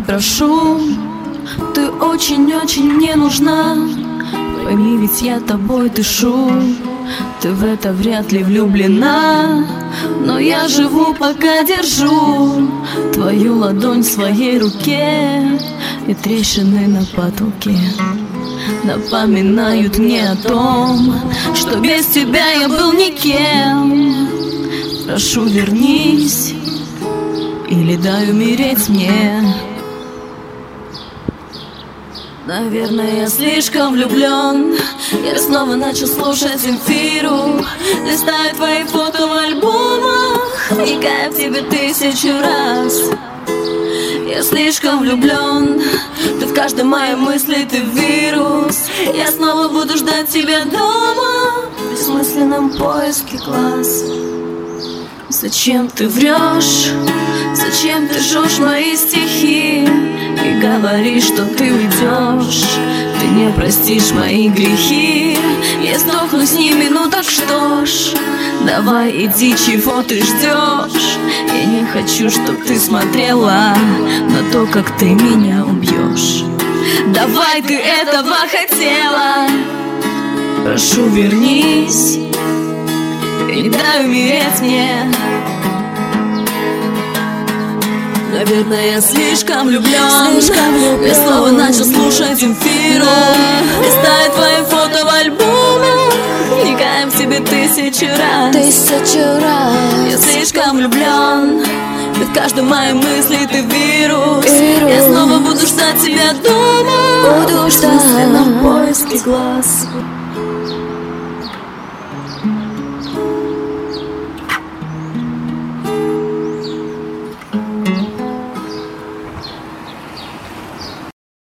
прости, прошу, ты очень-очень мне нужна. Пойми, ведь я тобой дышу, ты в это вряд ли влюблена. Но я живу, пока держу твою ладонь в своей руке, и трещины на потолке напоминают мне о том, что без тебя я был никем. Прошу, вернись, или дай умереть мне. Наверное, я слишком влюблен. Я снова начал слушать Земфиру, листаю твои фото в альбомах, вникая в тебя 1000 раз. Я слишком влюблен, ты в каждой моей мысли, ты вирус. Я снова буду ждать тебя дома, в бессмысленном поиске глаз. Зачем ты врешь? Зачем ты жжешь мои стихи и говоришь, что ты уйдешь? Ты не простишь мои грехи, я сдохну с ними, ну так что ж, давай иди, чего ты ждешь? Я не хочу, чтоб ты смотрела на то, как ты меня убьешь. Давай, ты этого хотела, прошу, вернись и дай умереть мне. Наверное, я слишком влюблен. Я снова начал слушать Земфиру, листаю твои фото в альбомах, вникаем в тебе 1000 раз. Я слишком влюблен, ты в каждой моей мысли, ты вирус. Я снова буду ждать тебя дома, в бессмысленном поиске глаз.